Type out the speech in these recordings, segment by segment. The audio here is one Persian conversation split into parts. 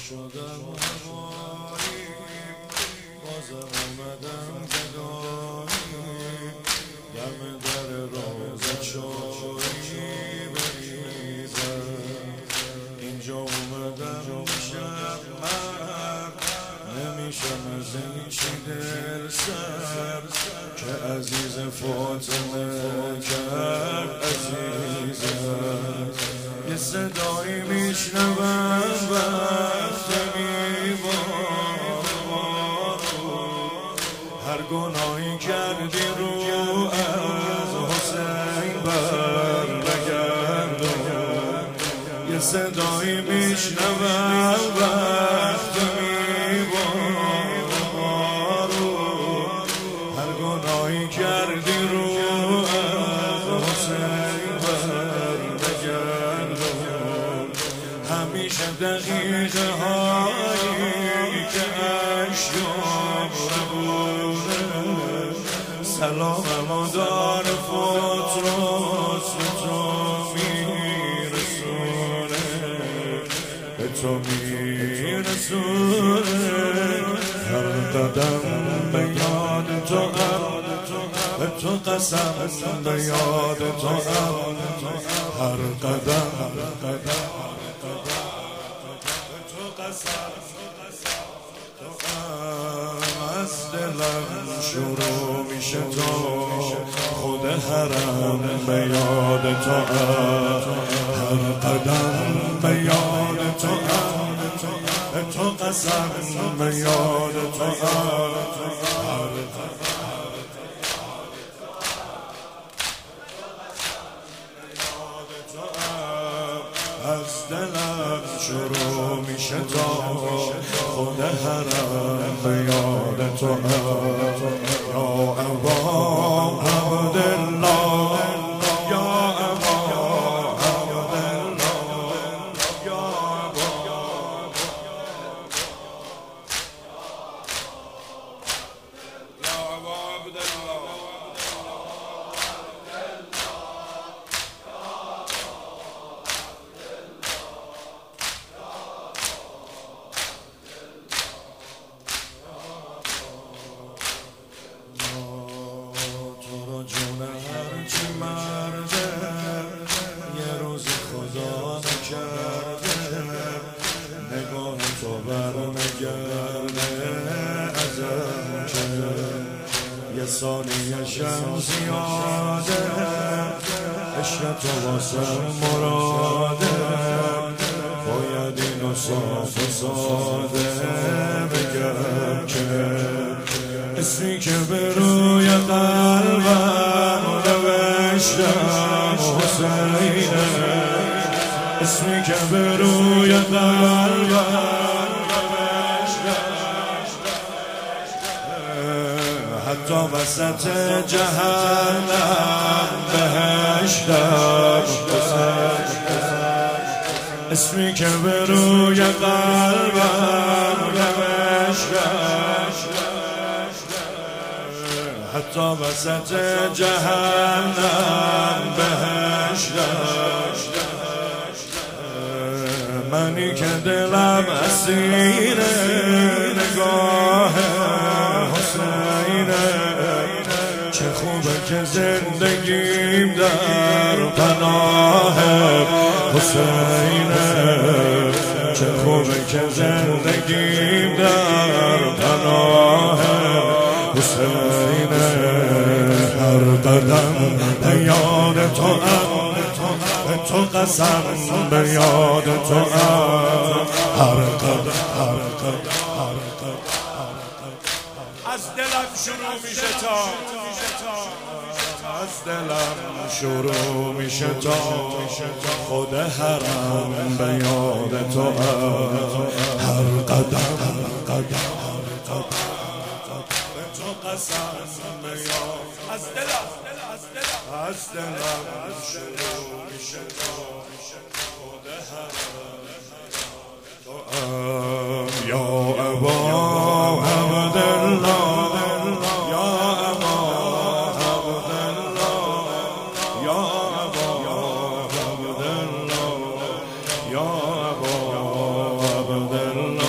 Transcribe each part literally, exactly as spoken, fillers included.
شدم هوایی بازم اومدم گدایی دم در روزه چایی بریزم اینجا اومدم شب مرد نمیشم از این چی دل سر که عزیز فاطمه کرد عزیزم یه صدایی میشنوم وقت میبارم هر گناهی کردی رو از حسین بر نگردم یه صدایی میشنوم وقت میبارم هر گناهی کردی رو از حسین بر نگردم همیشه دقیقه هایی که اشیام ربونه سلام مدار فوت راست به تو میرسونه به تو میرسونه هر قدم به یاد تو هم به تو قسم به یاد تو هم هر قدم از دلم شروع میشه تا خود حرم به یاد تو هر قدم به یاد تو به تو قسم به یاد تو از دلم شروع میشه تا خود حرم به یاد تو یا ابا عبدالله یا ابا عبدالله یا ابا عبدالله یه روز خدا نکرده نگاه تو بر نگرده ازم که یه ثانیه شم زیاده عشق تو واسم مراده باید اینو صاف و ساده بگم که اسمی که به روی قلبم نوشتم حسینه اسمی که به روی قلبم نوشتم حتی وسط جهنم بهشتم اسمی که به روی قلبم نوشتم حتی وسط جهنم بهشت منی که دلم اسیر نگاه حسینه چه خوبه که زندگیم در پناه حسینه چه خوبه که زندگیم در پناه حسینه هر قدم به یاد تو ام به تو قسم به یاد تو ام هر قدم هر قدم هر قدم از دلم شروع میشه تا از دلم شروع میشه تا خود حرم به یاد تو ام هر قدم هر قدم هر قدم از دلم از دلم شروع میشه خود حرم یا ابا عبدالله یا ابا عبدالله یا ابا عبدالله یا ابا عبدالله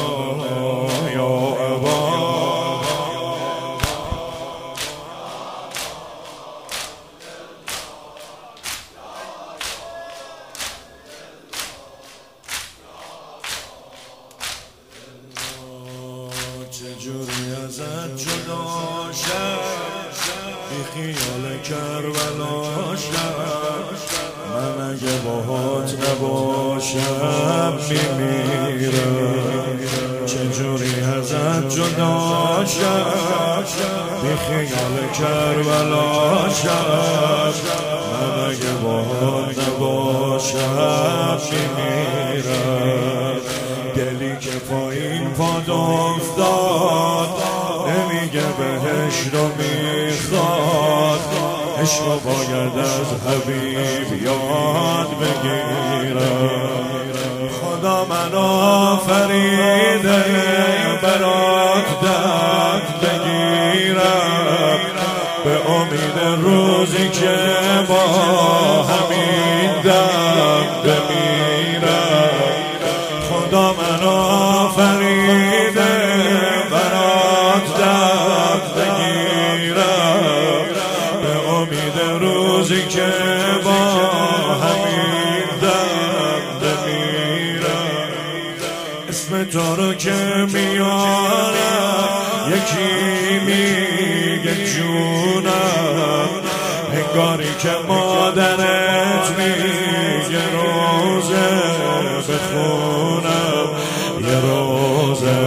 چجوری ازت جدا شد بی خیال کربلا شد من اگه باهات نباشم میمیرم چجوری ازت جدا شد بی خیال کربلا شد من اگه باهات نباشم میمیرم دلی که پایین پاد افتاد نمیگه بهش رو میخواد عشق باید از حبیب یاد بگیرم خدا من آفریده برات دست بگیرم به امید روزی که با همین دم بمیرم خدا من آفریده برات دست بگیرم به امید روزی که با همین دم بمیرم اسم تو رو که میارم یکی میگه جونم انگاری که مادرت میگه روزه بخونم یه روزه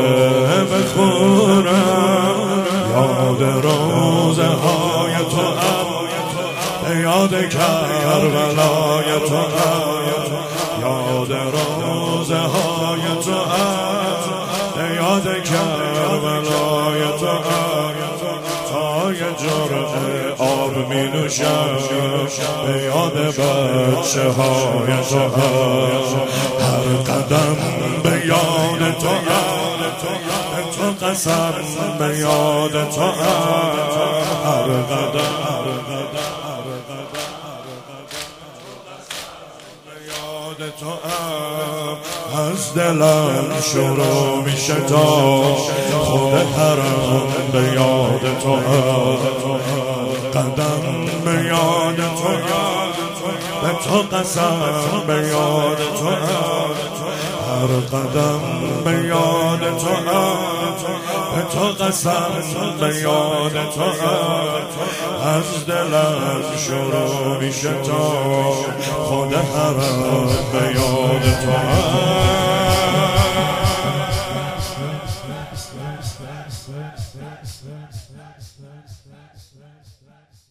بخونم یاد روزه های تو هم یاد کربلای تو هم یاد روزه های تو هم یاد کربلای تو هم تا یه جرعه آب می نوشم به یاد بچه های تو هم هر قدم به یاد تو هم تو قسم به یاد تو هم هر قدم به تو هم از دلم شروع میشه تا خود حرم به یاد تو هم قدم به یاد تو هم به تو قسم به یاد تو هم هر قدم به یاد تو هم به تو قسم به یاد تو هم از دلم شروع میشه تا خود حرم به یاد تو هم